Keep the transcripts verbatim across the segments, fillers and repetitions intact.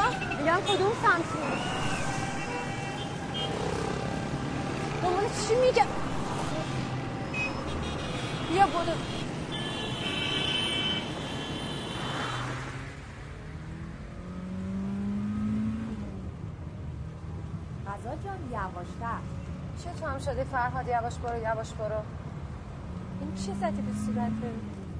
میگم کدوم سمتی؟ دنبال چی میگم؟ بیا بودو. غزال جان یواشتر. چه تو هم شده فرهاد یواش برو یواش برو؟ این چه زدی به صورته؟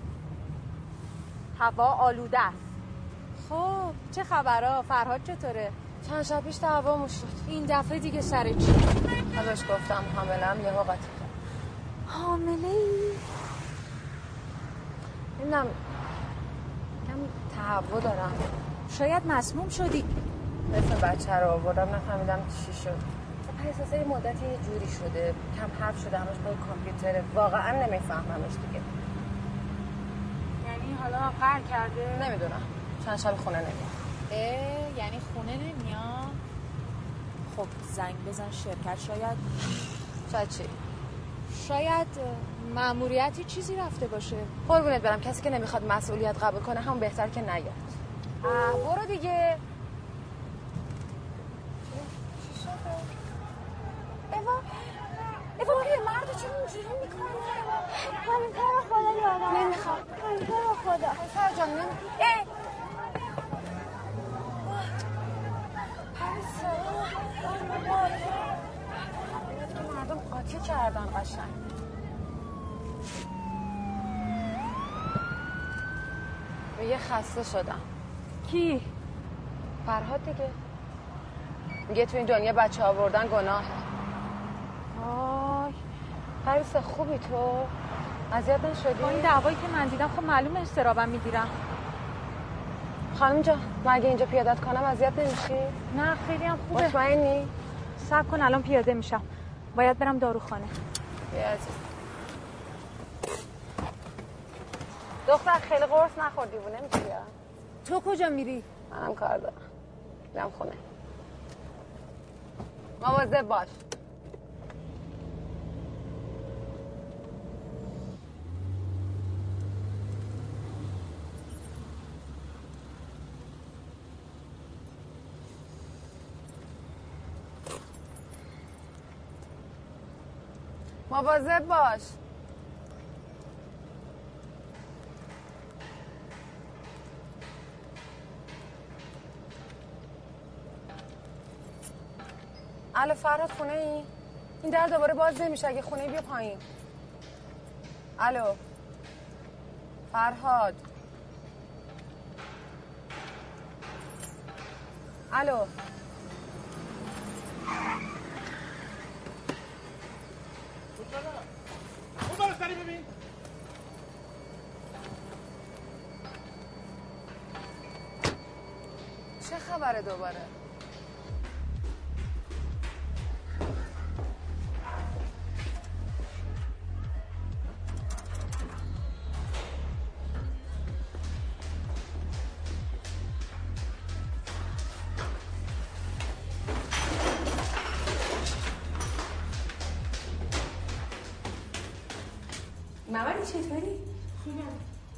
هوا آلوده است. خب چه خبرها؟ فرهاد چطوره؟ چند شب پیش دعوامون شد. این دفعه دیگه سر چی؟ ازش گفتم حامله‌ام یهو قاطی کرد. حامله ای؟ نمیدونم کم تهوع دارم. شاید مسموم شدی. اسم بچه رو آوردم نفهمیدم چی شد. احساسه یه مدتی یه جوری شده، کم حرف شده، همش پای کامپیوتره، واقعا نمیفهممش دیگه. یعنی حالا قهر کرده؟ نمیدونم، چند شب خونه نمیاد. اه یعنی خونه نمیاد؟ خب زنگ بزن شرکت. شاید شاید چی؟ شاید مأموریتی چیزی رفته باشه. قربونت برم، کسی که نمیخواد مسئولیت قبول کنه هم بهتر که نیاد. اه برو دیگه. چی شده؟ ایوا ایوا پیرمرد چون اینجوری میکنه؟ همین کار خدا یادم نمیخواد. همین کار خدا پسر جان نمی... ای پریسا که مردم قاطی کردن قشنگ. میگه خسته شدم. کی؟ فرهاد دیگه. میگه تو این دنیا بچه آوردن گناهه. آی پریسا خوبی تو؟ اذیت نشدی؟ با این دعوایی که من دیدم خب معلومه استرابم میگیرم. خانم جان مگه اینجا پیادت کنم اذیت نمیشی؟ نه خیلی هم خوبه. مطمئنی؟ صبر کن الان پیاده میشم. باید برم داروخانه. بیا عزیز. دختر خیلی قرص نخور دیوونه میشی. تو کجا میری؟ منم کار دارم. میرم خونه. مواظب باش. مواظب باش. الو فرهاد خونه ای؟ این در دوباره باز نمیشه، اگه خونه ای بیا پایین. الو فرهاد. الو اون برو سری ببین. چه خبره دوباره؟ ممنی چطوری؟ خوبم.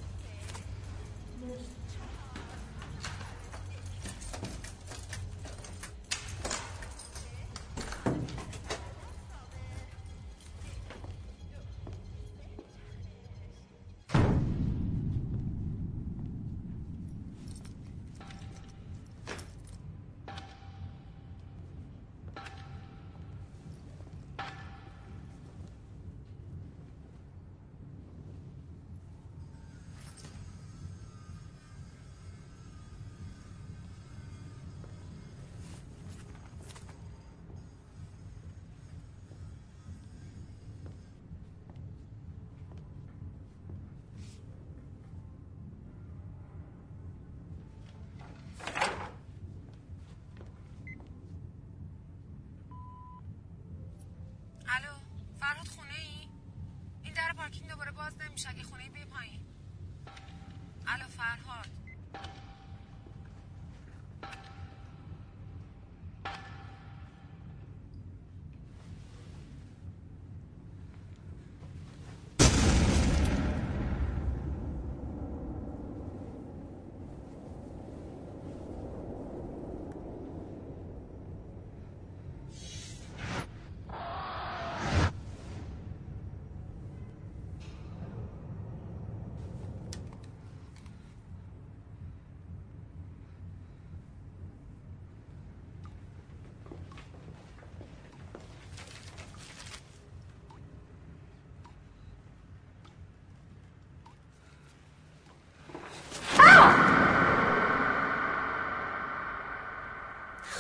الو فرهاد خونه ای؟ این در پارکینگ دوباره باز نمیشه، اگه خونه ای بیا پایین. الو فرهاد.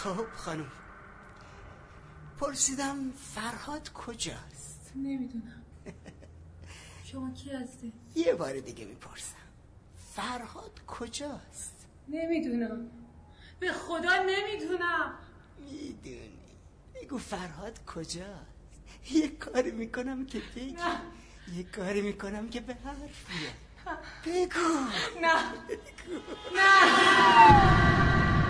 خب خانم، پرسیدم فرهاد کجاست؟ نمیدونم. شما کی هستی؟ یه بار دیگه میپرسم، فرهاد کجاست؟ نمیدونم، به خدا نمیدونم. میدونی، بگو فرهاد کجاست. یه کاری میکنم که بگی. نه. یه کاری میکنم که به حرف بیاد. بگو. نه بگو. نه.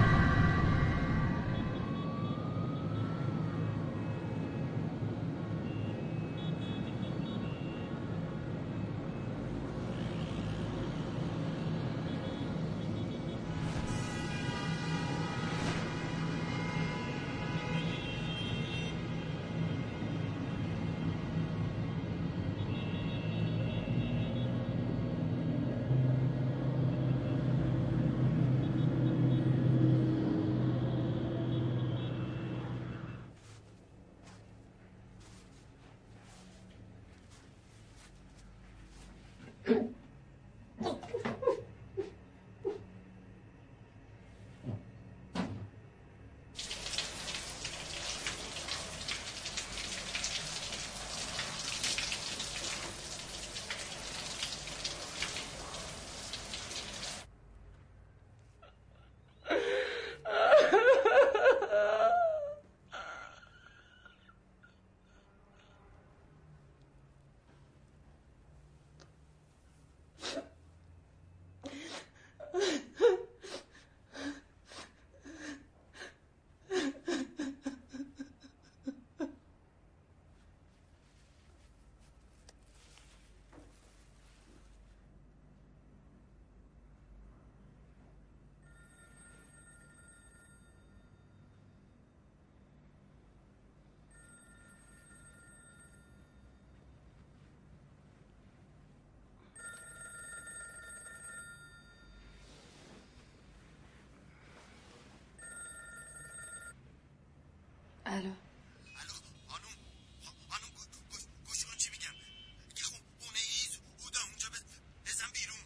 الو الو خانم، خانم گوش کن چی میگم. که خون خونه ایز بودا اونجا بزن بیرون.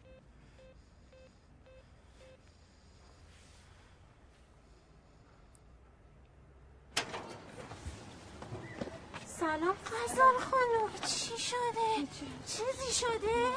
سلام فضل خانم، چی شده؟ چیزی شده؟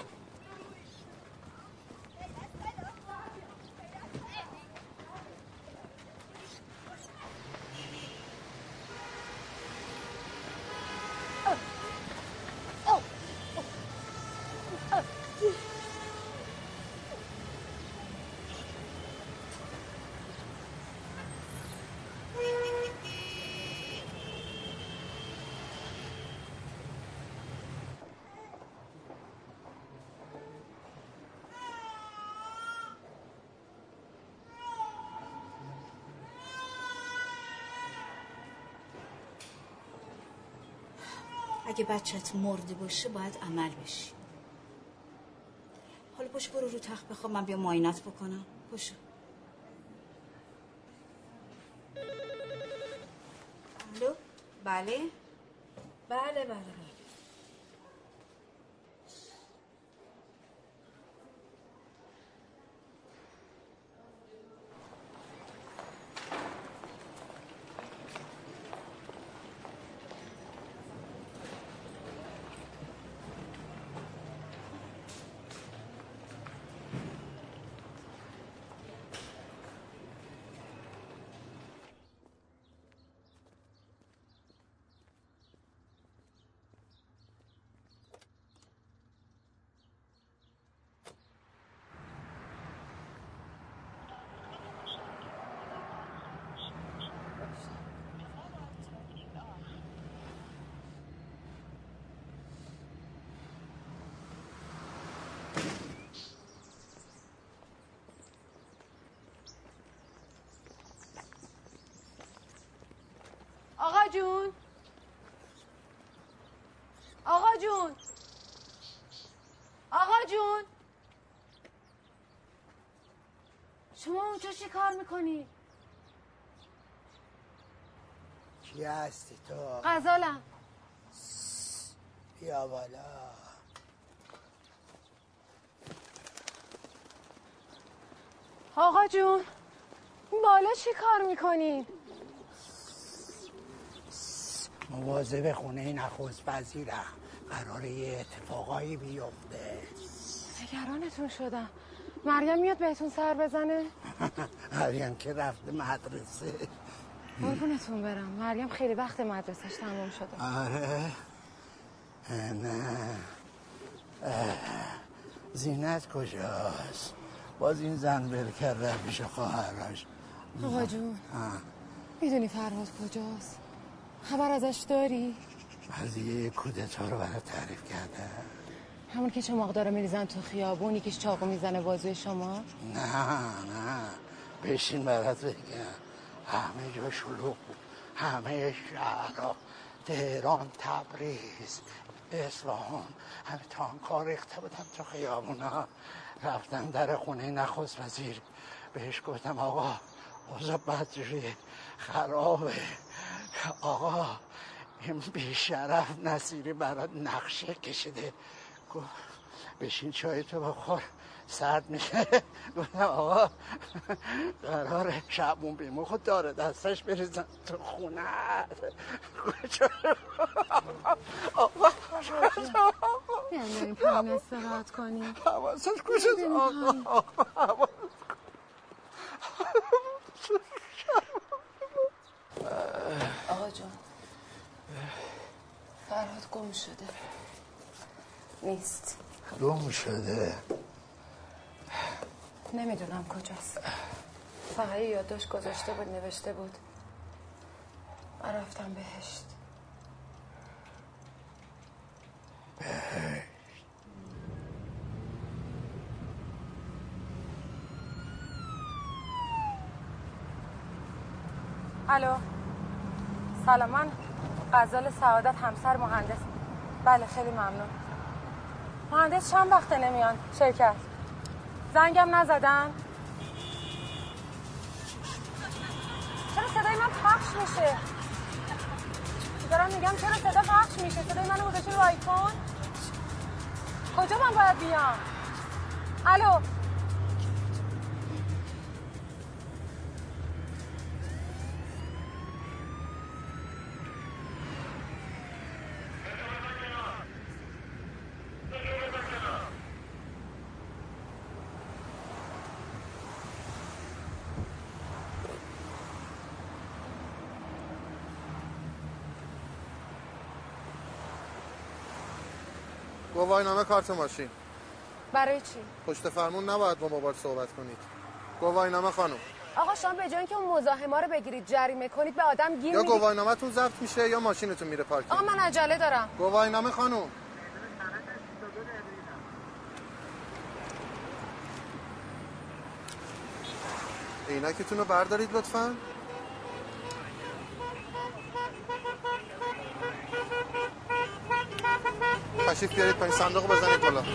اگه بچت مرده باشه باید عمل بشی. حالا پاشو برو رو تخت بخواب، من بیا معاینت بکنم. پاشو. الو؟ بله؟ بله بله بله. آقا جون، آقا جون، آقا جون، شما اونجا چی کار میکنی؟ کی هستی تو؟ غزالم. بیا بالا. آقا جون، بالا چی کار میکنین؟ مواظب خونه نخست وزیرم، قراره یه اتفاقایی بیفته. نگرانتون شدم. مریم میاد بهتون سر بزنه؟ مریم که رفته مدرسه. قربونتون برم، مریم خیلی وقت مدرسش تموم شده. آره نه زینت کجاست؟ باز این زن بر کرده پیش خواهرش. آقا جون میدونی فرهاد کجاست؟ خبر ازش داری؟ قضیه کودتا رو برای تعریف کرده. همون که چماق داره میریزن تو خیابون، یکیش چاقو میزنه بازوی شما؟ نه نه بشین برات بگم. همه جا شلوغ بود، همه شهرها، تهران، تبریز، اصفهان، همه تانک‌ها ریخته بودن تو خیابونا. رفتم در خونه نخست وزیر، بهش گفتم آقا اوضاع بدجوریه، خرابه. آقا این بیشرف نصیری برات نقشه کشیده. گفت بشین چای تو بخور سرد میشه. گفتم آقا قراره شعبون بیمو خود داره دستش بریزن تو خونه. آقا بیان داریم پایین استراحت کنیم. حواسش کجاست آقا؟ آقا جون فرهاد گم شده. نیست. گم شده؟ نمیدونم کجاست. فقط یه یادداشت گذاشته بود، نوشته بود من رفتم بهشت. بهشت. الو سلام، من غزال سعادت همسر مهندس. بله خیلی ممنون. مهندس چند وقته نمیان شرکت؟ زنگم نزدن؟ چرا صدای من پخش میشه؟ دارم میگم چرا صدا پخش میشه؟ صدای منو گذاشته رو آیفون؟ کجا من باید بیام؟ الو گواهینامه کارت ماشین. برای چی؟ پشت فرمون نباید با موبایل صحبت کنید. گواهینامه خانم. آقا شما به جای اینکه اون مزاحما رو بگیرید جریمه کنید به آدم گیر یا میدید. گواهینامه‌تون ضبط میشه یا ماشینتون میره پارکینگ. آقا من عجله دارم. گواهینامه خانم. عینکتون رو بردارید لطفاً. تشریف بیارید پایین، صندوق بزنید بالا.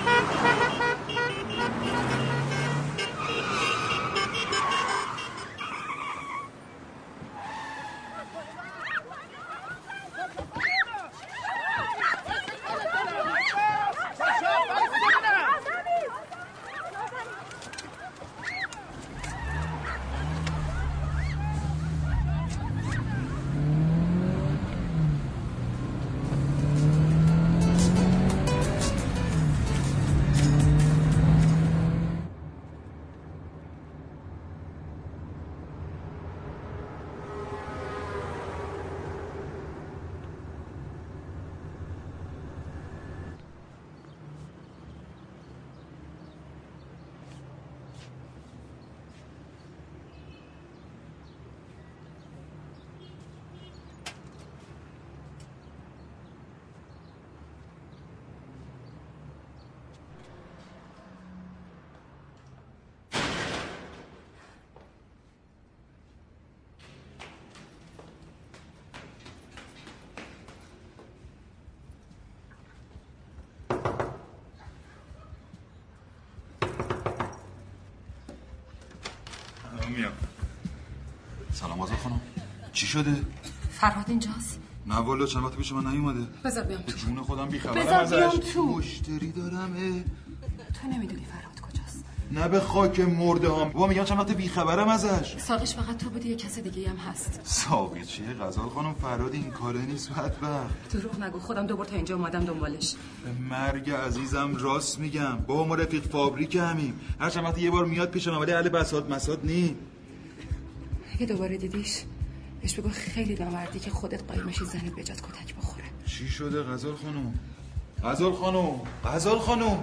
میام. سلام آزاد خانم، چی شده؟ فرهاد اینجاست؟ نه والا چند وقت پیش من نیومده. بذار بیام تو. جون خودم بیخبرم بذار بیام تو. مشتری دارم. تو نمیدونی فرهاد کجاست؟ نه به خاک مرده هم. بابا میگم چند وقت بیخبرم ازش. ساقش فقط تو بودی، یه کس دیگه هم هست. ساقی چیه غزال خانم؟ فراد این کاره نیست بدبخت. دروغ نگو، خودم دوبار تا اینجا اومدم دنبالش. به مرگ عزیزم راست میگم. بابا ما رفیق فابریک همیم، هر چند وقت یه بار میاد پیشم، ولی اهل بساط مساط نی. اگه دوباره دیدیش بهش بگو خیلی نامردی که خودت قایمشی زنت به جات کتک بخوره. چی شده غزال خانم؟ غزال خانم غزال خانم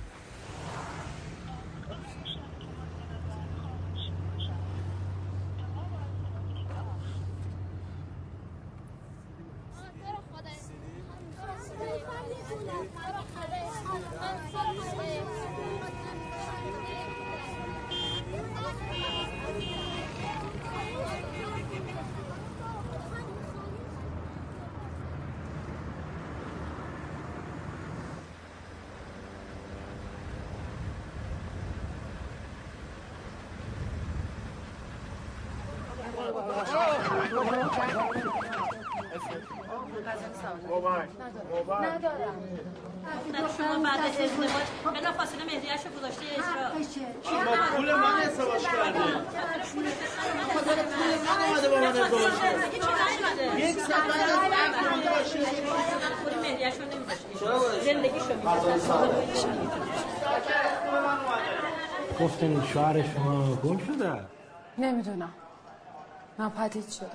ندارم. شما بعد از ازدواج بلا فاصله مهریه‌شو گذاشته اجرا. پول من ازدواج کرده. پول من اومده با من ازدواج کرده. یک سال بعد از عقد باشه پول مهریه‌شو نمی‌ذاره. زندگیشو می‌ذاره. گفتن شوهر شما گم شده؟ نمیدونم. ناپدید شده.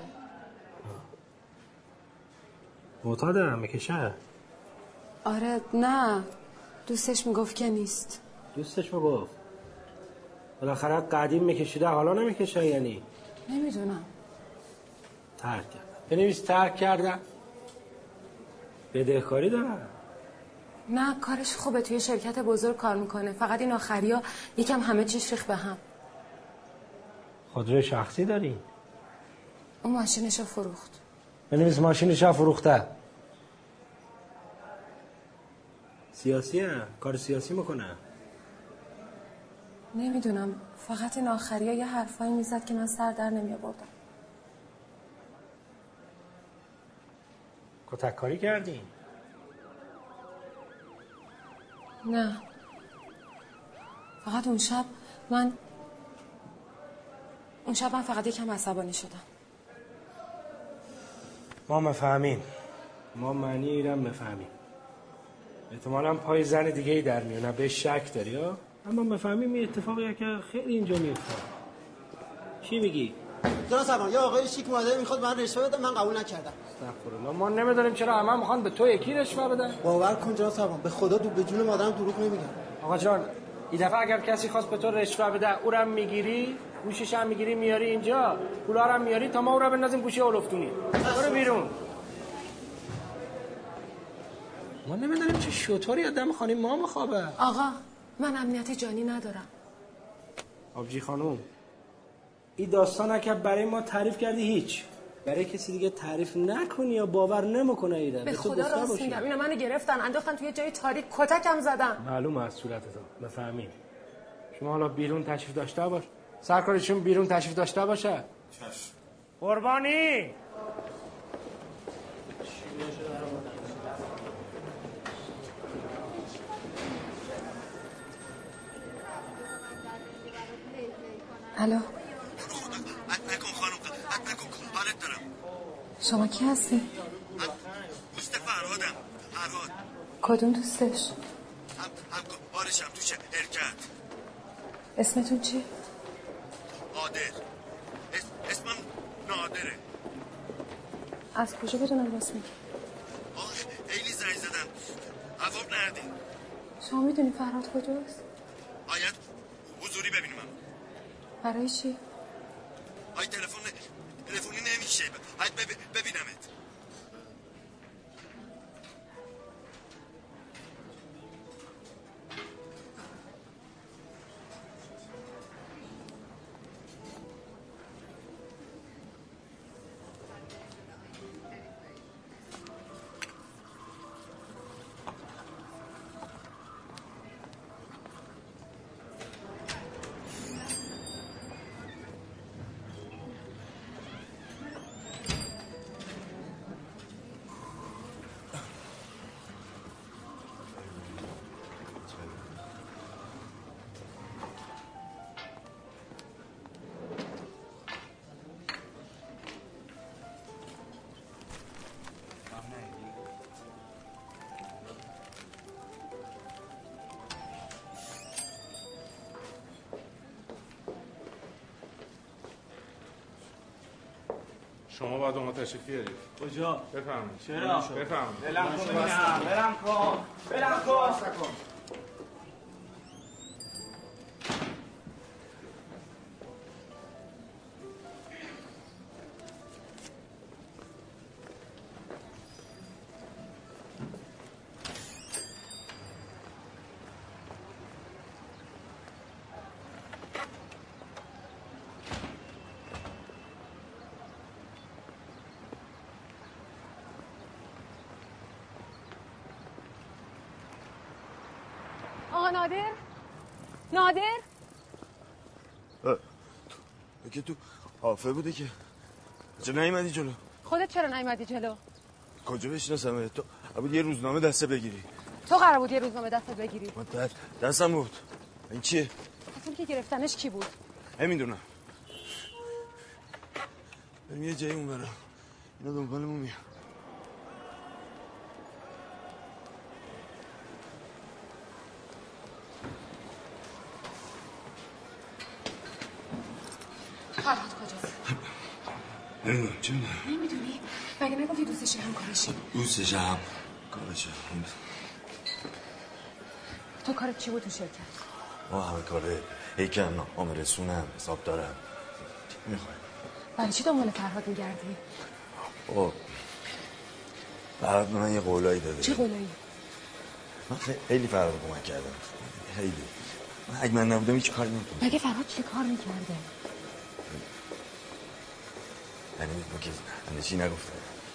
معتاده میکشه؟ آره نه، دوستش میگفت که نیست. دوستش میگفت؟ بالاخره قدیم میکشیده حالا نمیکشه یعنی؟ نمیدونم. ترک کرده. بنویس ترک کرده. بدهکاری داره؟ نه کارش خوبه، توی شرکت بزرگ کار میکنه، فقط این آخریا یکم همه چیش ریخت به هم. خودروی شخصی داری؟ اون ماشینشو فروخت. بنویس ماشینشو فروخته. سیاسیه؟ کار سیاسی میکنه؟ نمیدونم، فقط این آخریا یه حرفایی میزد که من سر در نمیآوردم. کتک کاری کردی؟ نه فقط اون شب من اون شب من فقط یکم عصبانی شدم. ما مفهمیم، ما معنی ایرم مفهمیم. احتمالا پای زن دیگه ای در میونه، به شک داری ها؟ اما مفهمیم این اتفاقیه که خیلی اینجا میفته. چی میگی؟ جناب سرمان یه آقای شیک اومده میخواد من رشوه بده، من قبول نکردم. استغفرالله، ما نمیدونیم چرا همه میخوان به تو یکی رشوه بدن. باور کن جناب سرمان، به خدا دو به جون مادرم دروغ نمیگم. آقا جان این دفعه اگر کسی خواست به تو رشوه بده، او رو میگیری، گوشش هم میگیری میاری اینجا، پولا رو هم میاری تا ما او رو بندازیم گوشه اولفتونی. برو بیرون. ما نمیدونیم چه شطوری آدم خانم ما مخابه. آقا من امنیت جانی ندارم. آبجی خانم این داستانه که برای ما تعریف کردی هیچ، برای کسی دیگه تعریف نکنی یا باور نمیکنه ایده. به خدا راست میگم، اینا منو گرفتن انداختن توی جای تاریک، کتکم زدن. معلومه از صورت تو، بفهمیم. شما حالا بیرون تشریف داشته باش، سرکارشون بیرون تشریف داشته باشه. چشم. قربانی الو نکن خانم، نکن، حالت دارم. شما کی هستی؟ من دوست فرهادم. فرهاد کدوم دوستش؟ هم هم بارشم توشه حرکت. اسمتون چی؟ نادر. اس... اسمم نادره. از کجا بدونم راست میگی؟ آه خیلی زنگ زدم جواب ندادی. شما میدونی فرهاد کجاست؟ باید حضوری ببینیم. برای چی؟ آی تلفن تلفنی نمیشه. باید بب... ببینمت. شما باید اون تشریف بیارید. کجا؟ بفرمایید. چرا؟ بفرمایید. بلم کن بینم بلم کن بلم کن. آقا نادر؟ نادر؟ که تو حافه بوده که چرا نیومدی جلو؟ خودت چرا نیومدی جلو؟ کجا بشناسم تو؟ بود یه روزنامه دسته بگیری. تو قرار بود یه روزنامه دسته بگیری. من دستم بود. این چیه؟ اصلا که گرفتنش کی بود؟ نمیدونم. بریم یه جایی اون برم. اینا دنبالمون میان. فرهاد کجاست؟ نمیدونم چه میدونم؟ نمیدونی؟ مگه نگفتی دوستش هم کارشی؟ دوستش هم کارشه. تو کارت چی بود تو شرکت؟ ما همه کاره هیکل نامه رسونم حساب دارم. میخوای؟ برای چی دنبال فرهاد میگردی؟ خب فرهاد به من یه قولایی داده. چه قولایی؟ من خیلی فرهاد کمک کردم. خیلی. من اگه من نبودم هیچ کاری نمی‌کردم. مگه فرهاد چه کار میکرده؟ یعنی ما که همه چی نگفته.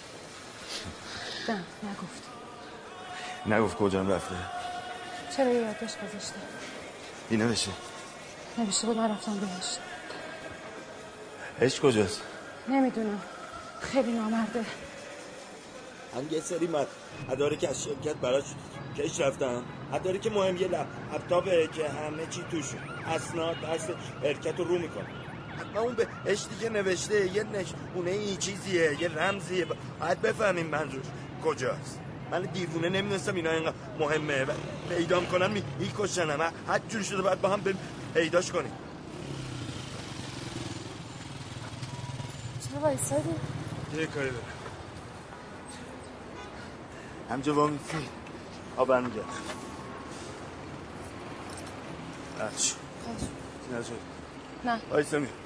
نه نگفت. نگفت کجا رفته؟ چرا یه یادداشت گذاشته؟ این نوشته؟ نوشته بود من رفتم بهش. هش کجاست؟ نمیدونم. خیلی نامرده. هم یه سری مداری که از شرکت براش کش رفتم. مداری که مهم یه لپتاپه که همه چی توش اسناد درس شرکت رو رو میکنه. حتما اون به اش دیگه نوشته یه نشونه این چیزیه یه رمزیه باید بفهمیم منظورش کجاست. من دیوونه نمیدونستم اینا اینقدر مهمه. پیدام کنن می میکشنم. هر جور شده باید با هم بریم پیداش کنیم. چرا وایسادی؟ یه کاری دارم. همجا با میسی آب برمیگرد. اچ نه شد. نه وایسا می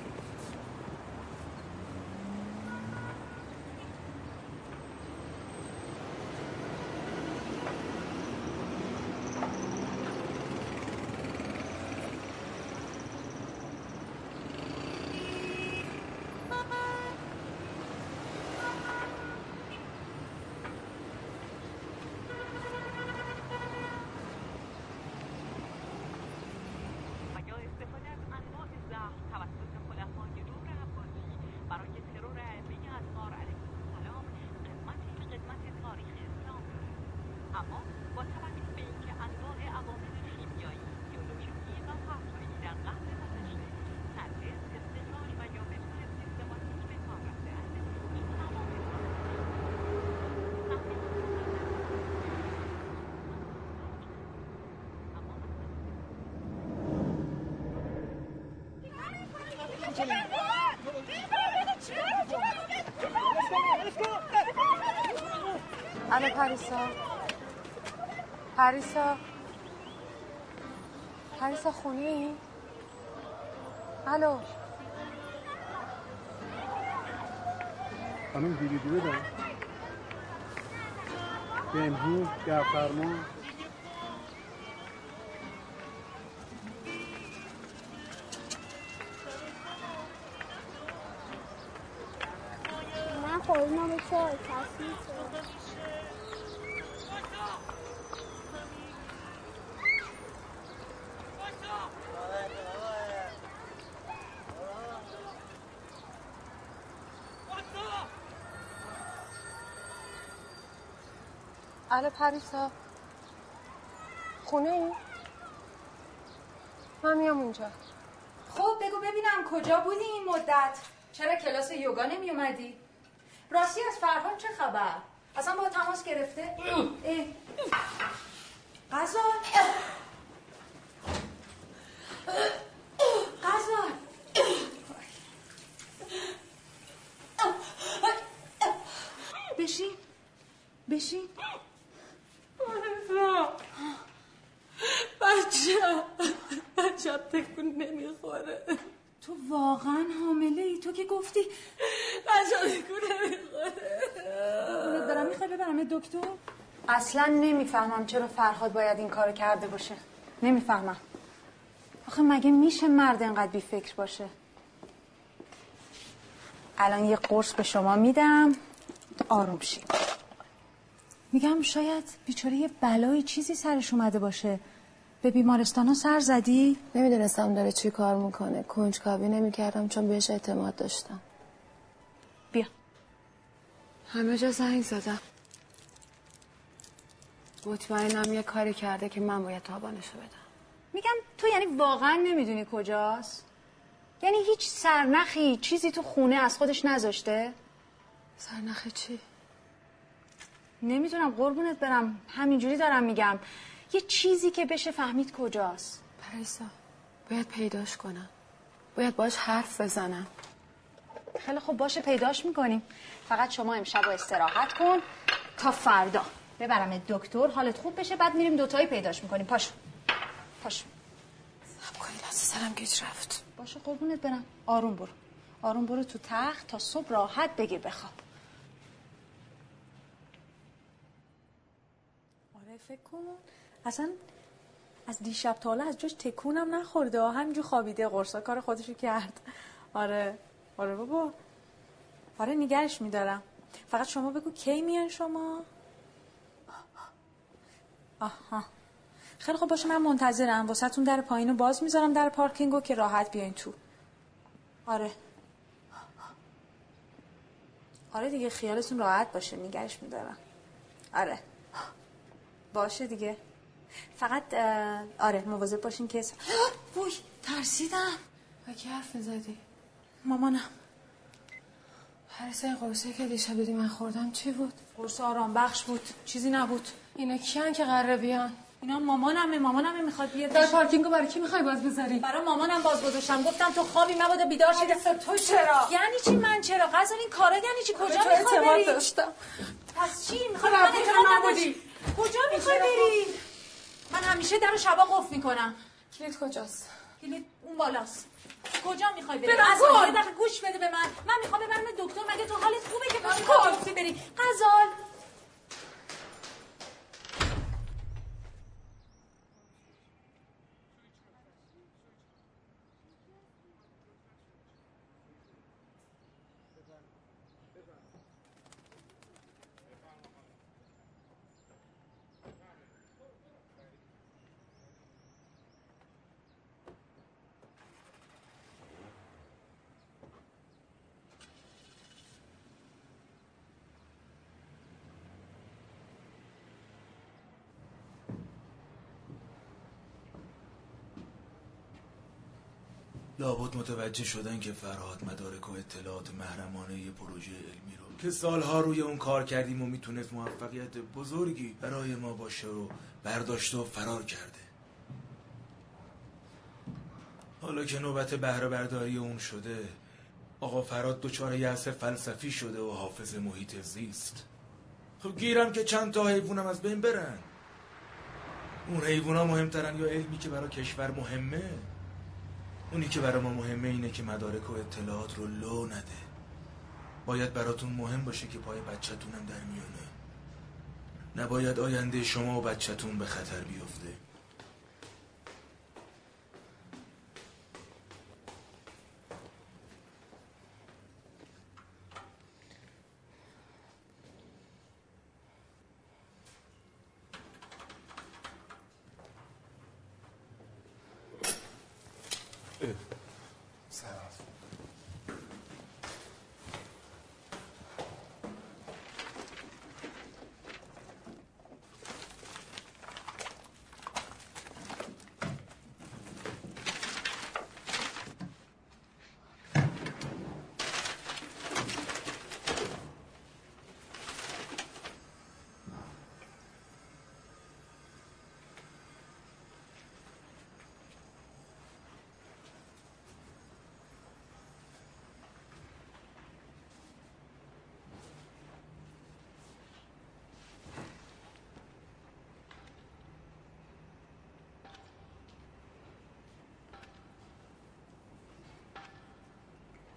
الو پریسا پریسا پریسا خونه ای؟ الو خانم دیری دیره دارم بنهور گرفرمان من خورنا به چای کسی الو پریسا خونه ای؟ من میام اونجا. خب بگو ببینم کجا بودی این مدت؟ چرا کلاس یوگا نمی اومدی؟ راستی از فرهاد چه خبر؟ اصلا با تماس گرفته؟ غزال غزال بشین. بچه بچه تکون نمیخوره. تو واقعا حامله ای؟ تو که گفتی بچه تکون نمیخوره. دارم میخوای ببرم دکتر؟ اصلا نمیفهمم چرا فرهاد باید این کارو کرده باشه. نمیفهمم. آخه مگه میشه مرد اینقدر بی فکر باشه؟ الان یه قرص به شما میدم آروم شید. میگم شاید بیچاره یه بلایی چیزی سرش اومده باشه. به بیمارستان ها سر زدی؟ نمیدونستم داره چی کار میکنه. کنجکاوی نمیکردم چون بهش اعتماد داشتم. بیا. همه جا زنگ زدم. مطمئنم یه کاری کرده که من باید تابانشو بدم. میگم تو یعنی واقعا نمیدونی کجاست؟ یعنی هیچ سرنخی چیزی تو خونه از خودش نذاشته؟ سرنخی چی؟ نمیدونم قربونت برم، همینجوری دارم میگم. یه چیزی که بشه فهمید کجاست. پریسا باید پیداش کنم. باید باش حرف بزنم. خیلی خوب باشه پیداش میکنیم. فقط شما امشب رو استراحت کن تا فردا ببرم دکتر حالت خوب بشه، بعد میریم دوتایی پیداش میکنیم. پاشو پاشو. سب کنید از سرم گیج رفت. باشه قربونت برم. آروم برو آروم برو تو تخت تا صبح راحت بگیر بخواب. آره فکر کن اصلا از دیشب تا حالا از جاش تکونم نخورده، همینجور خوابیده، قرصا کار خودشو کرد. آره آره بابا، آره نگرش میدارم. فقط شما بگو کی میان شما؟ آها خیلی خب باشه، من منتظرم. واسهتون در پایینو باز میذارم، در پارکینگو، که راحت بیاین تو. آره آره دیگه خیالتون راحت باشه، نگرش میدارم. آره باشه دیگه. فقط آره مواظب باشین که وای ترسیدم. با کی حرف میزدی؟ مامانم. پریسا قرصه که دیشب دیدی من خوردم چی بود؟ قرص آرام بخش بود، چیزی نبود. اینا کیان که قراره بیان؟ اینا مامانمه. مامانمه میخواد بیاد. در پارکینگو برای کی میخوای باز بذاری؟ برای مامانم باز گذاشتم. گفتم تو خوابی مبادا بیدار شی. تو چرا؟ یعنی چی من چرا؟ غزال این کارا یعنی چی؟ کجا میخوای بری؟ داشتم. پس چی میخوای من اعتماد نداشتی؟ کجا میخوای بری؟ من همیشه درو شبا قفل میکنم. کلید کجاست؟ کلید اون بالاست. کجا میخوای بری؟ غزال یه دقیقه گوش بده به من. من میخوام ببرم دکتر. مگه تو حالت خوبه که باشی کجا گفتی بری؟ غزال لابد متوجه شدن که فرهاد مدارک و اطلاعات محرمانه یه پروژه علمی رو که سالها روی اون کار کردیم و میتونست موفقیت بزرگی برای ما باشه رو برداشته و فرار کرده. حالا که نوبت بهره برداری اون شده، آقا فرهاد دچار یأس فلسفی شده و حافظ محیط زیست. خب گیرم که چند تا حیوانم از بین برن. اون حیوونا مهمترن یا علمی که برای کشور مهمه؟ اونی که برای ما مهمه اینه که مدارک و اطلاعات رو لو نده. باید براتون مهم باشه که پای بچه‌تونم در میونه. نباید آینده شما و بچه‌تون به خطر بیفته.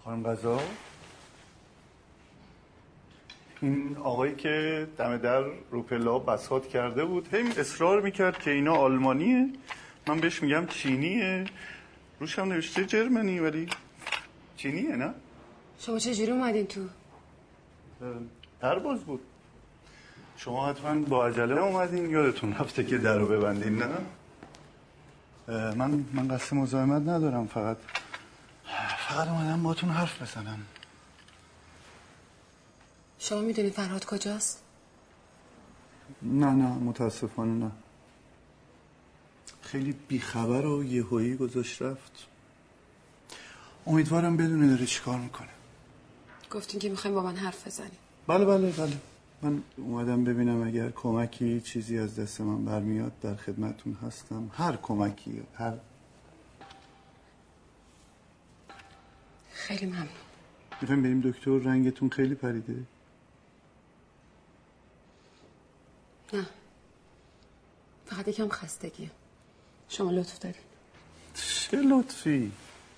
خانم غذا این آقایی که دم در رو پلا بساط کرده بود هی اصرار میکرد که اینا آلمانیه، من بهش میگم چینیه، روش هم نوشته جرمنی ولی چینیه. نه شما چجوری اومدین تو؟ پرواز بود. شما حتما با عجله اومدین، یادتون رفته که در رو ببندین. نه من من قصد مزاحمت ندارم، فقط فقط اومدم باتون حرف بزنم. شما میدونید فرهاد کجاست؟ نه نه متاسفانه نه. خیلی بیخبر و یهویی گذاشت رفت. امیدوارم بدونه داره چیکار میکنه. گفتین که میخوایم با من حرف بزنیم. بله بله بله. من اومدم ببینم اگر کمکی چیزی از دست من برمیاد در خدمتون هستم. هر کمکی، هر. خیلی ممنون. میخوایم بریم دکتر؟ رنگتون خیلی پریده. نه فقط یکم خستگیه. شما لطف دارین. چه لطفی؟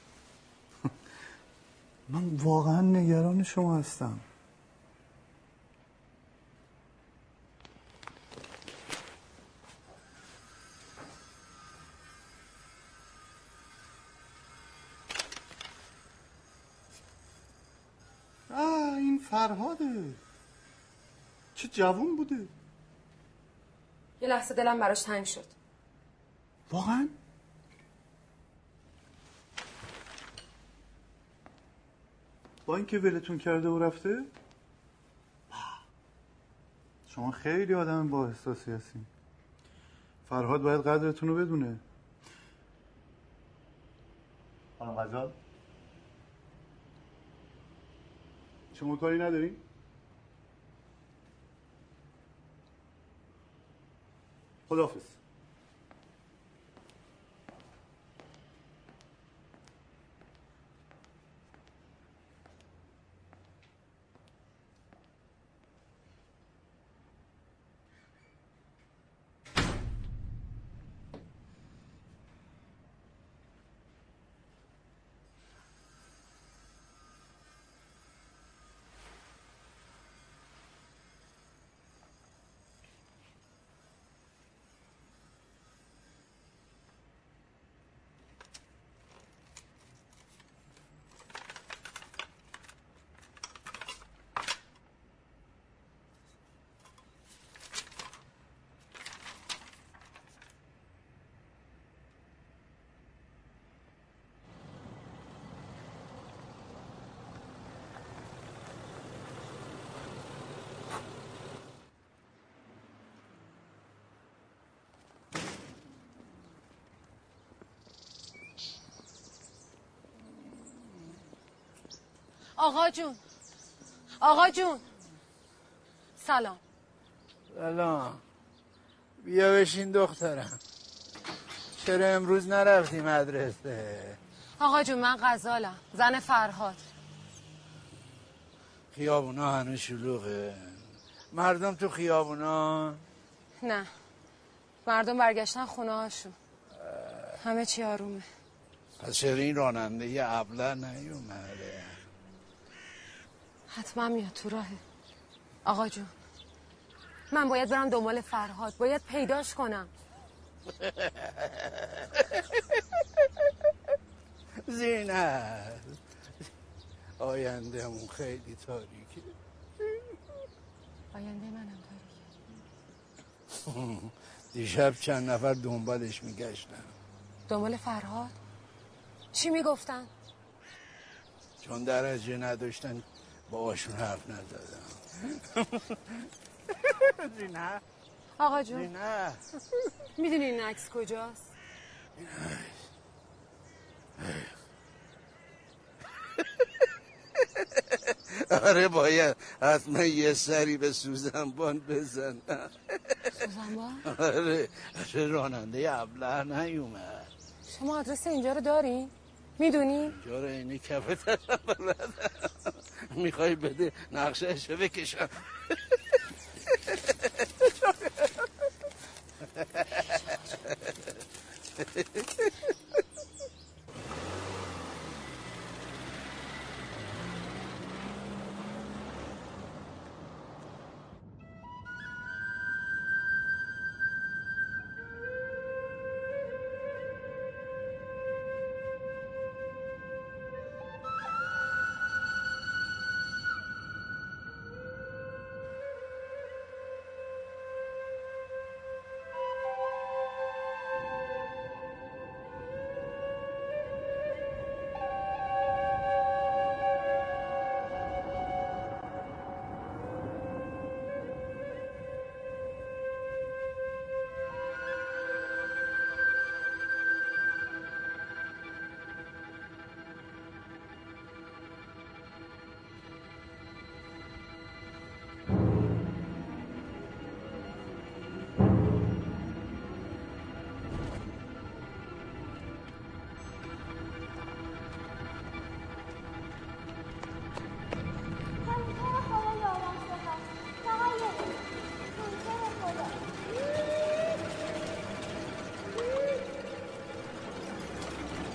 من واقعا نگران شما هستم. آه این فرهاده، چه جوون بوده. یه لحظه دلم براش تنگ شد. واقعا؟ با اینکه ولتون کرده و رفته؟ شما خیلی آدم با احساسی هستین. فرهاد باید قدرتون رو بدونه. خانم غزال شما کاری ندارین؟ خداحافظ. آقا جون، آقا جون، سلام. سلام. بیا بشین دخترم. چرا امروز نرفتی مدرسه؟ آقا جون من غزالم، زن فرهاد. خیابونا هنوز شلوغه. مردم تو خیابونا؟ نه مردم برگشتن خونه هاشون. همه چی آرومه. پس چرا این راننده یه ابله نیومده؟ حتما میاد تو راهه. آقا جون من باید برم دنبال فرهاد، باید پیداش کنم. زینت آیندهمون خیلی تاریکه. آینده منم تاریکه. دیشب چند نفر دنبالش میگشتن. دنبال فرهاد؟ چی میگفتن؟ چون درجه نداشتن با آشون حرف نزدم. زینت آقا جون زینت میدونی این عکس کجاست؟ آره باید حتما یه سری به سوزنبان بزنم. سوزنبان؟ آره راننده ابله نیومد. شما آدرس اینجا رو دارین؟ میدونی؟ اینجا رو اینی کف دستم بلدم. میخوای بده نقشهش رو بکشم.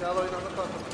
گواهی نامه کار کنم.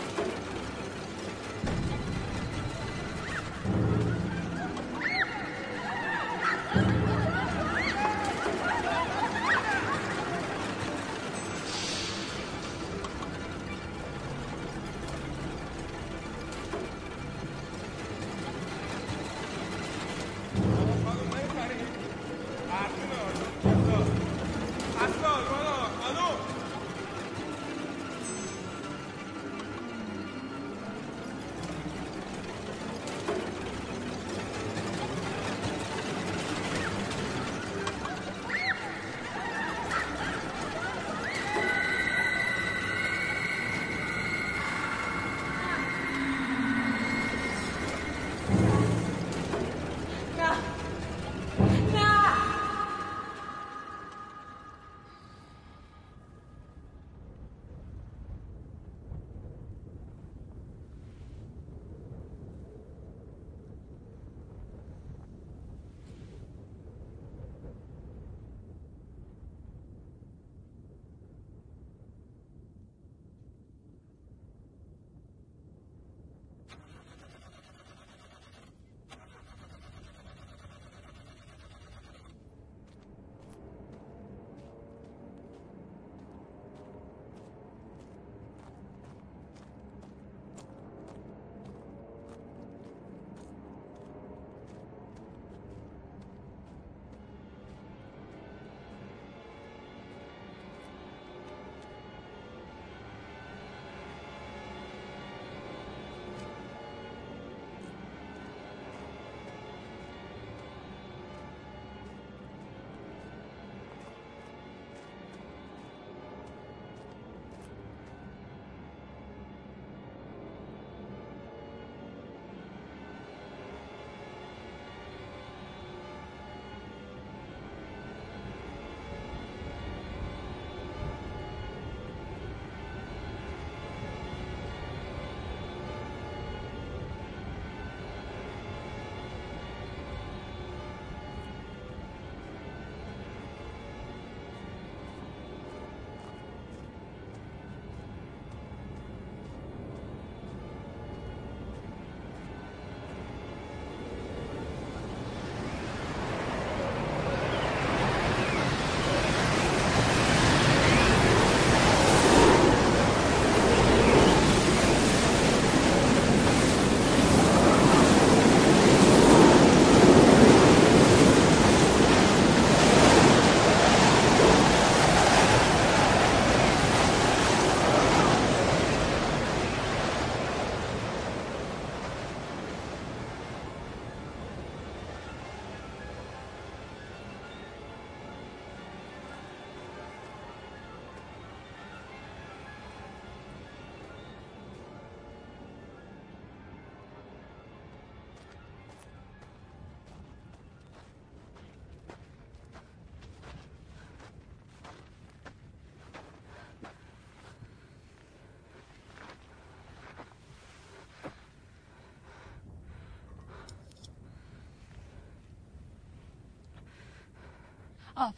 آب.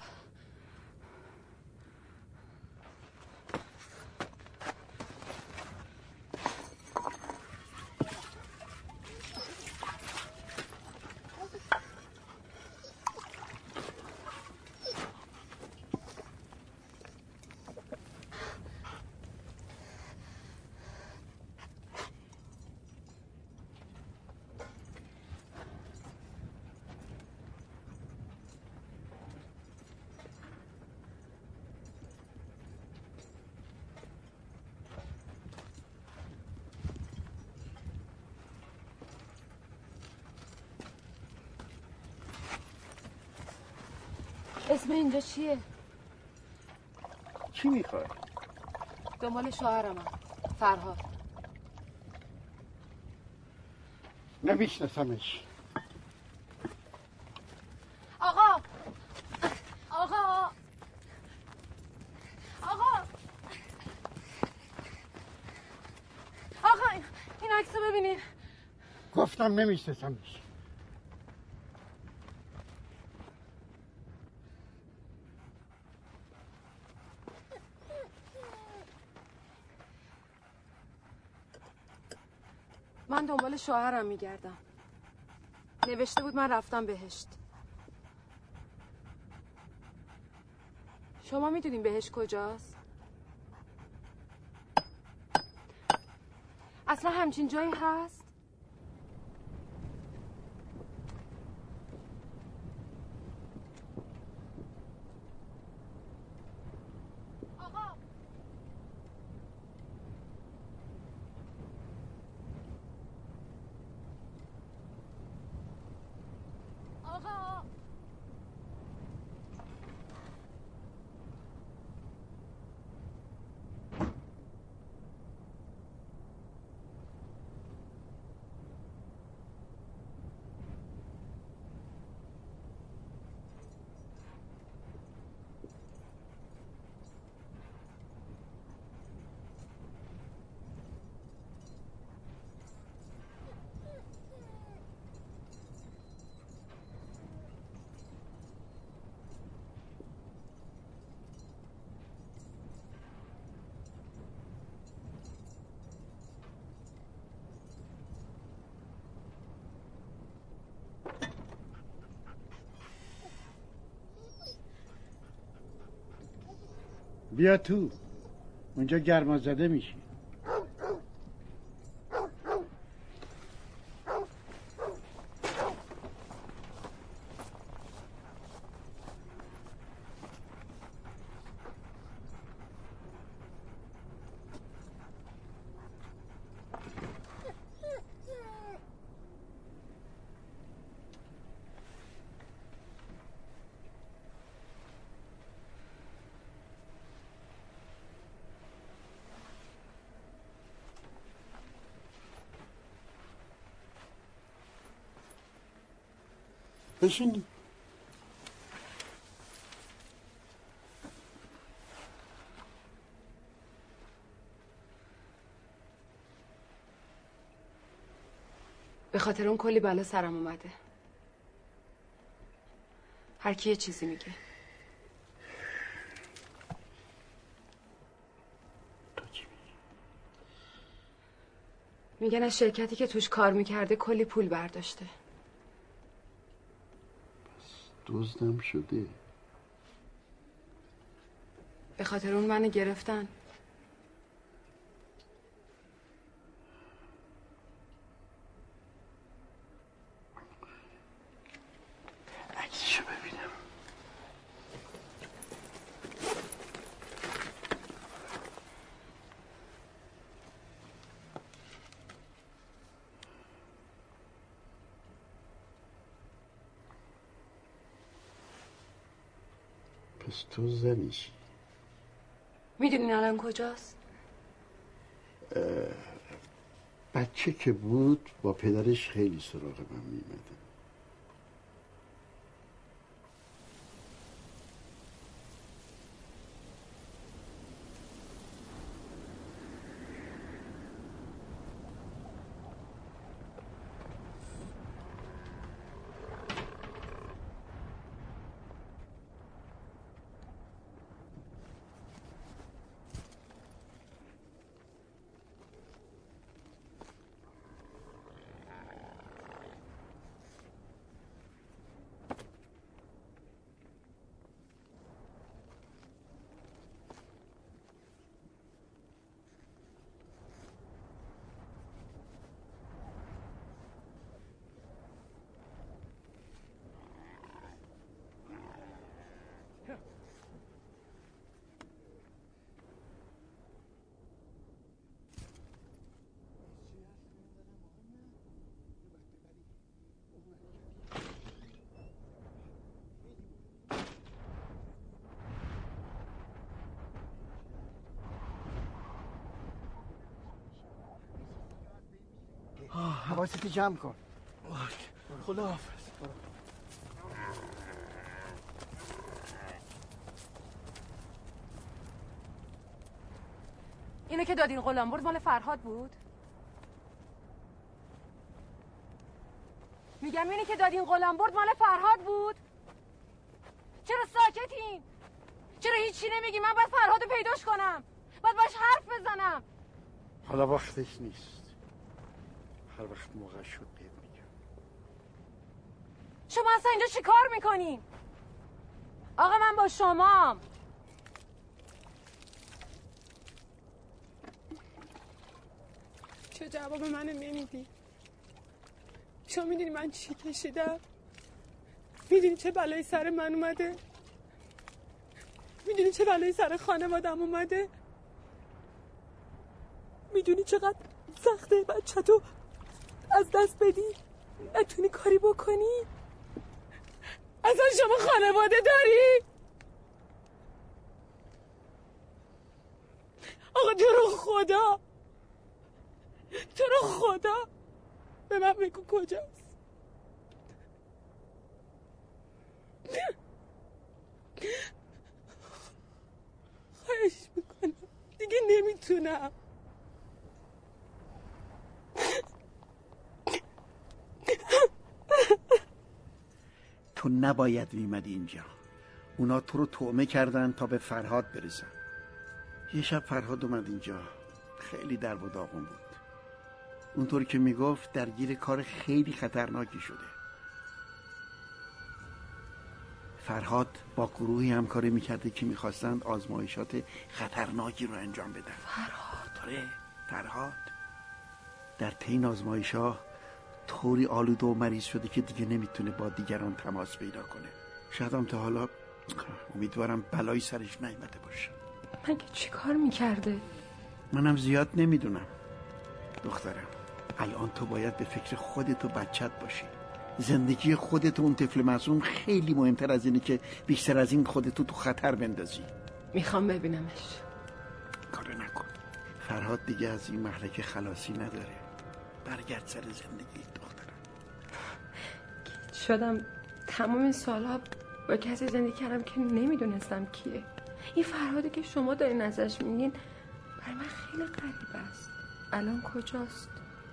اسم اینجا چیه؟ چی میخوای؟ دنبال شوهرمم فرهاد. نمیشناسمش. آقا آقا آقا آقا این عکس رو ببینید. گفتم نمیشناسمش. من دنبال شوهرم میگردم. نوشته بود من رفتم بهشت. شما میدونین بهشت کجاست؟ اصلا همچین جایی هست؟ آقا آقا بیا تو، اونجا گرما زده میشی. بشین. به خاطر اون کلی بلا سرم اومده. هر کی یه چیزی میگه. میگن از شرکتی که توش کار میکرده کلی پول برداشته. دزدم شده. به خاطر اون منو گرفتن. عکسشو ببینم. پس تو زنیشی. میدونین الان کجاست؟ بچه که بود با پدرش خیلی سراغ من میمده. حواستو جمع کن. خدا حافظ. اینه که دادین غلام برد مال فرهاد بود؟ میگم اینه که دادین غلام برد مال فرهاد بود؟ چرا ساکتین؟ چرا هیچی نمیگی؟ من باید فرهادو پیداش کنم، باید باش حرف بزنم. حالا وقتش نیست. هر وقت موقع شد بهت میگم. شما اصلا اینجا چی کار میکنین؟ آقا من با شمام. چه جواب منو نمیدی؟ شما میدونی من چی کشیدم؟ میدونی چه بلایی سر من اومده؟ میدونی چه بلایی سر خانوادم اومده؟ میدونی چقدر سخته بچه تو از دست بدی؟ نتونی کاری بکنی؟ اصلا شما خانواده داری؟ آقا تو رو خدا تو رو خدا به من بگو کجاست؟ خواهش میکنم دیگه نمیتونم. تو نباید میمدی اینجا. اونا تو رو تومه کردن تا به فرهاد برسن. یه شب فرهاد اومد اینجا، خیلی در و داغون بود. اونطور که میگفت درگیر کار خیلی خطرناکی شده. فرهاد با گروهی همکاری میکرده که میخواستند آزمایشات خطرناکی رو انجام بدن. فرهاد؟ آره فرهاد. در طی آزمایش‌ها طوری آلوده و مریض شده که دیگه نمیتونه با دیگران تماس پیدا کنه. شاید هم تا حالا، امیدوارم بلایی سرش نیامده باشه. مگه چی کار میکرده؟ منم زیاد نمیدونم دخترم. الان تو باید به فکر خودت و بچت باشی. زندگی خودت و اون طفل معصوم خیلی مهمتر از اینه که بیشتر از این خودتو تو خطر بندازی. میخوام ببینمش. کار نکن. فرهاد دیگه از این مهلکه خلاصی نداره. برگرد سر زندگی دخترم. شدم تمام این سالها با کسی زندگی کردم که نمیدونستم کیه. این فرهادی که شما دارین ازش میگین برای من خیلی غریب است. الان کجاست؟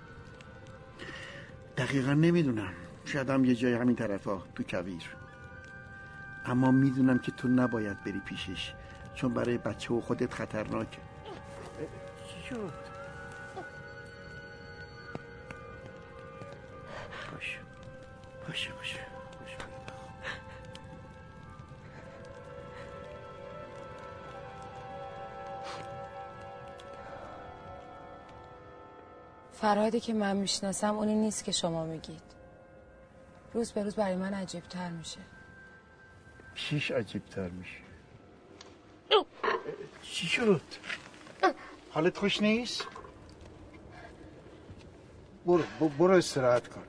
دقیقا نمیدونم. شاید هم یه جای همین طرفا تو کویر. اما میدونم که تو نباید بری پیشش، چون برای بچه و خودت خطرناکه. چی شد؟ باشه باشه باشه باشه. فرهادی که من میشناسم اونی نیست که شما میگید. روز به روز برای من عجیب تر میشه. چیش عجیب تر میشه؟ چی شد؟ حالت خوش نیست؟ برو برو استراحت کن.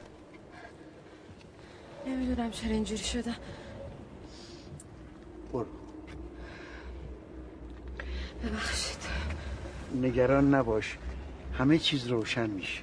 نمیدونم چرا اینجوری شدم. برو. ببخشید. نگران نباش، همه چیز روشن میشه.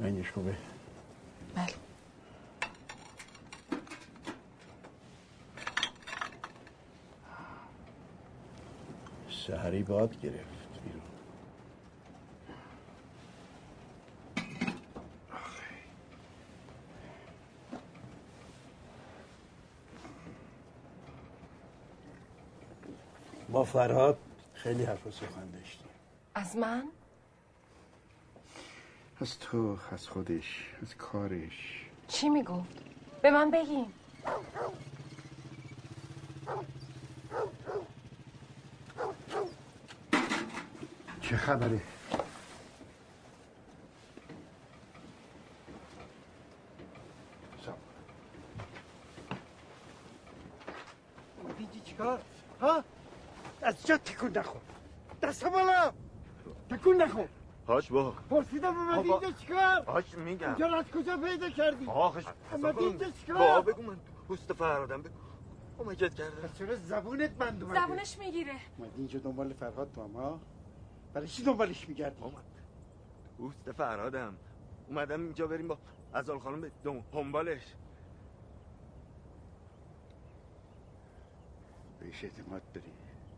رنگش خوبه؟ بله. سحری باد گرفت بیرون. با فرهاد خیلی حرف و سخن داشتیم. از من؟ از تو، از خودش، از کارش. چی میگفت؟ به من بگین. چه خبره؟ دیدی چیکار؟ ها؟ از جا تکون نخور. دست بالا. تکون نخور. هاش با پرسیدم اومدی اینجا چیکار؟ هاش میگم. اینجا را از کجا پیدا کردی؟ آخش اومدی اینجا چیکار؟ با بگو من دوست فرهادم بگو. اومدت کرده. چرا زبونت بند اومده؟ زبونش میگیره. اومدی اینجا دنبال فرهاد تو هم ها؟ برای چی دنبالش میگردی؟ دوست فرهادم. اومدم اینجا بریم با ازال خانم به دنبالش. بهش اعتماد داری؟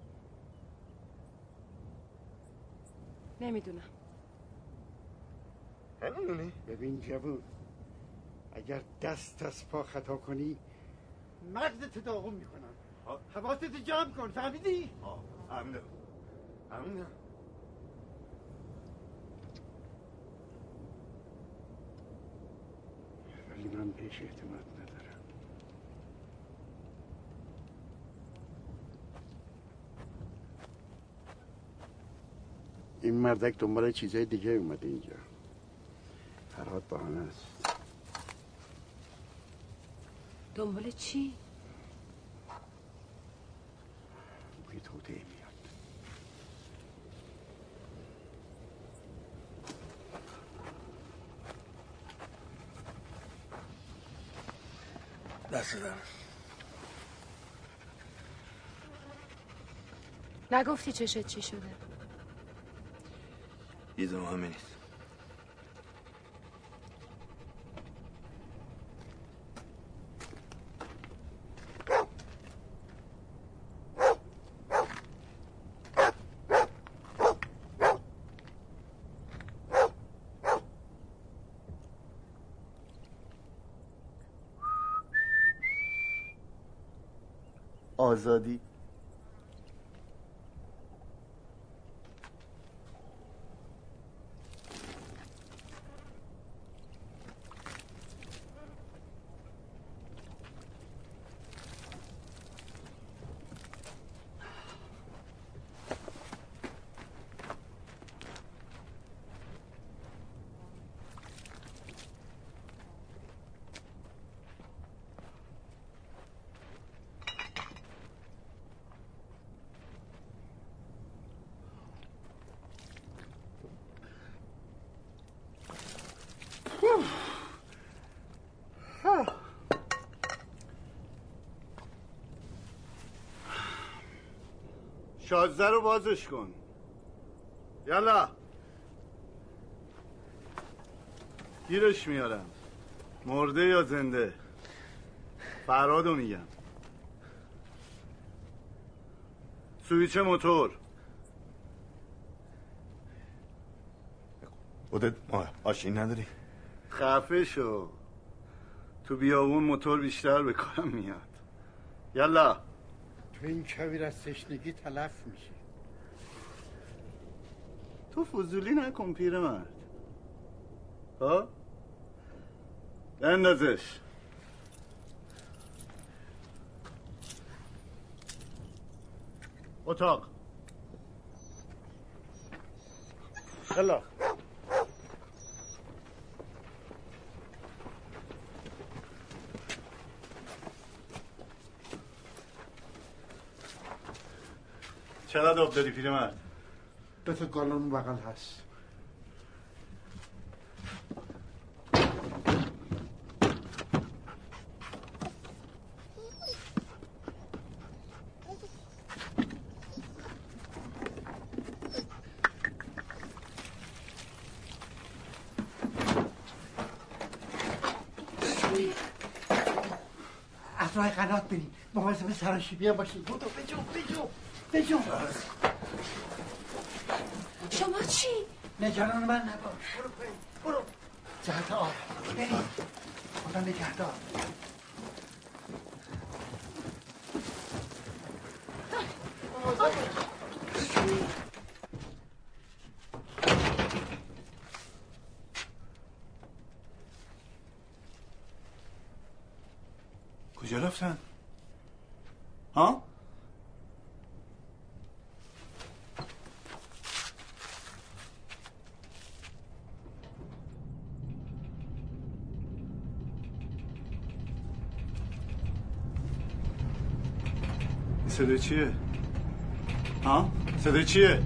نمیدونم. نمیدونی؟ ببین جوون، اگر دست از پا خطا کنی مغزت داغون میکنم. حواست جمع کن، فهمیدی؟ آه فهمیدم. فهمیدم. ولی من بهش اعتماد ندارم. این مردک دنبال چیزای دیگه اومده اینجا. فرهاد بهانه است. دنبال چی؟ بوی توته میاد. دست دارم. نگفتی چشت چی شده؟ ایده مهمی نیست. آزادی. شازده رو بازش کن. یالا گیرش میارم. مرده یا زنده؟ فرهادو میگم. سویچ موتور. خودت ماشین نداری؟ خفه شو. تو بیابون موتور بیشتر به کارم میاد. یالا. تو این کویر از تشنگی تلف میشه. تو فضولی نکن پیرمرد. ها؟ بندازش. اتاق. خلا. چقدر آب داری پیرمرد؟ دو تا گالون بغل هست. راه قنات بریم مواظب سراشیبی باشیم. بودو بجو بجو بجو. شما چی؟ نگران من نباش. برو بریم برو جهت آب بریم. خدا نگهدار. کجا رفتن؟ ها؟ صدای چیه؟ ها؟ صدای چیه؟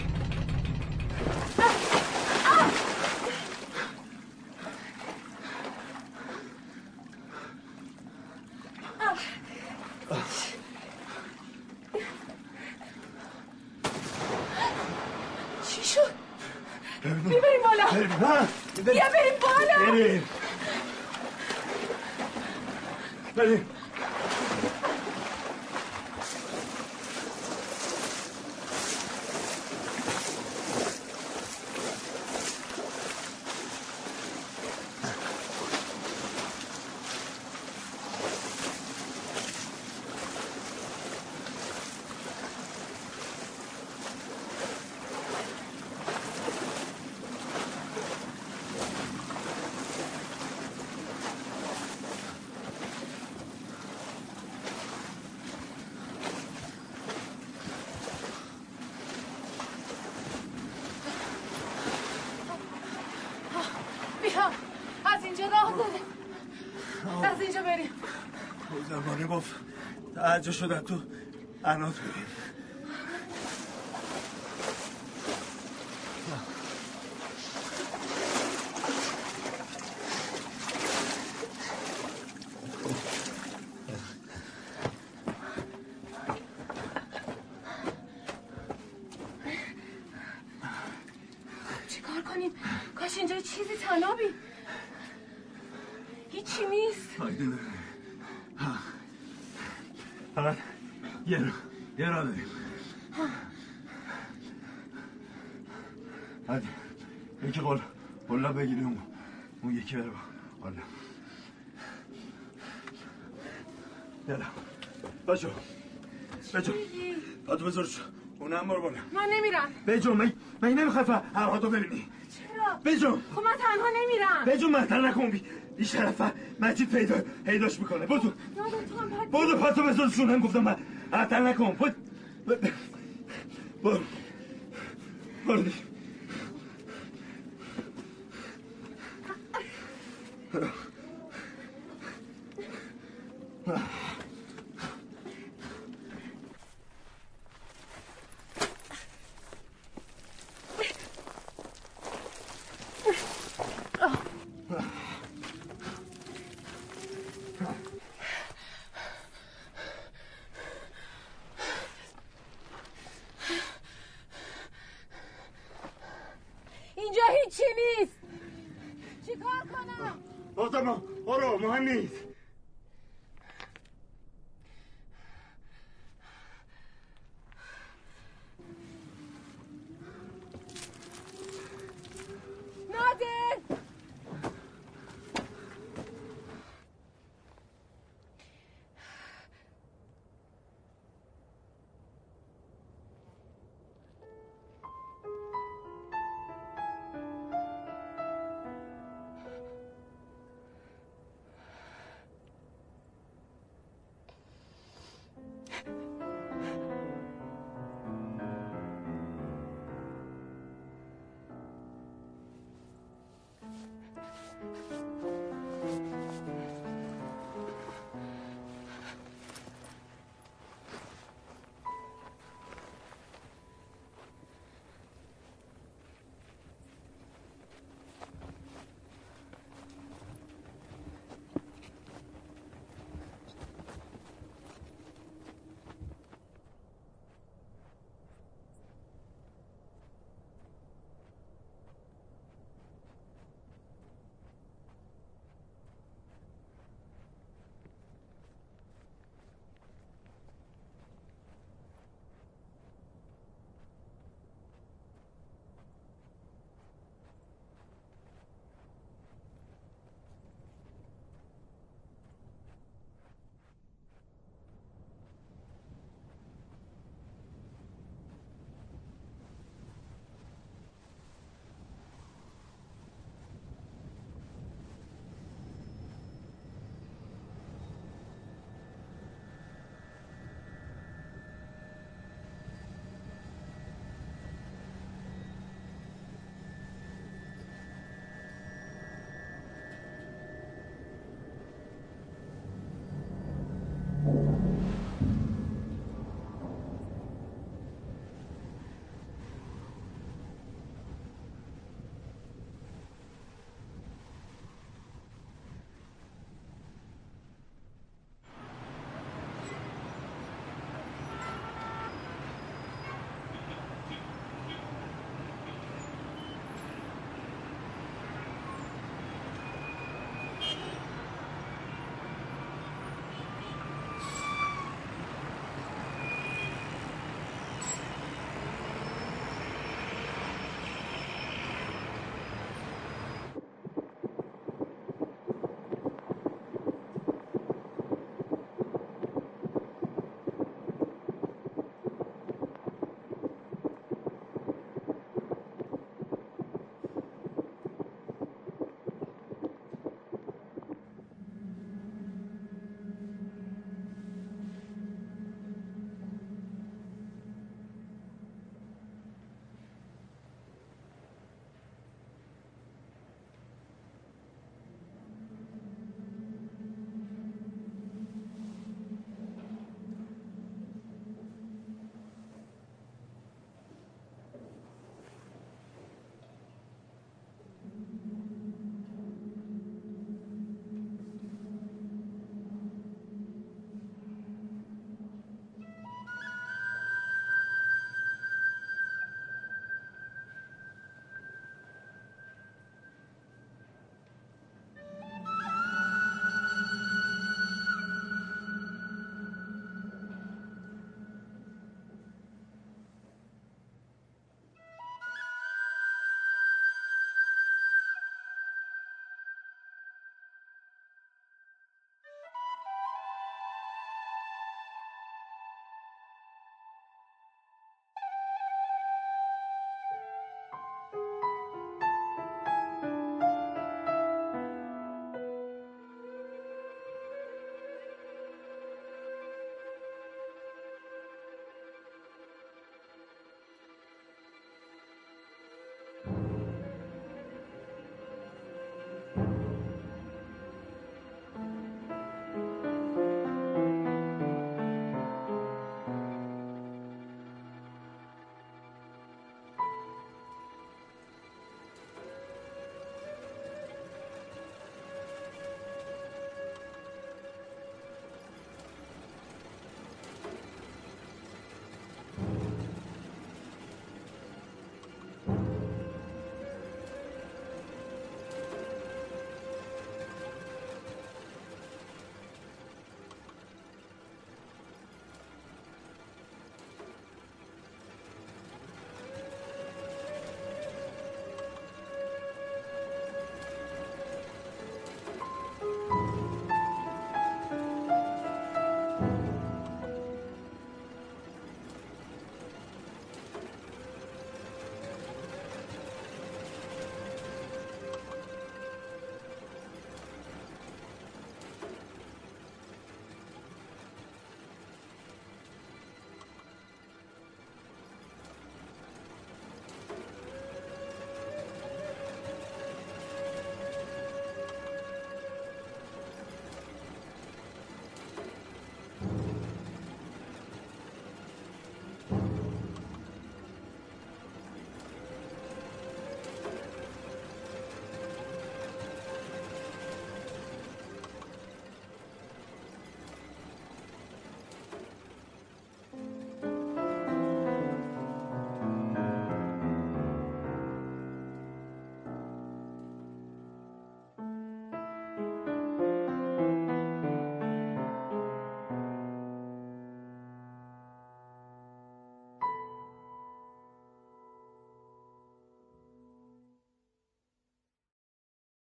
چی شد؟ بیا بریم بالا. بیا بریم بالا. بریم بریم. بیا از اینجا راه داره. از اینجا بریم. زمانی گفت تعجه شدن تو عناد بریم. چیکار کنیم؟ کاش اینجا چیزی تنابی. هیچی نیست. فایده نداره. فقط یه را یه را داریم. هدی یکی قول قولا بگیریم اون اون یکی بره با قولا. یلا بجو بجو پاتو بذار اونم بار بالا. من نمیرم. بجو من من نمیخوای فرهادو ببینی. چرا؟ بجو. خب من تنها نمیرم. بجو مطل نکن بی بی شرفه مجید پیدا پیداش میکنه. بودو بودو پاتو بذار شونم گفتم من مطل نکن. بود برو برو دی اینجا هیچی نیست. چیکار کنم؟ بازم برو مهم نیست.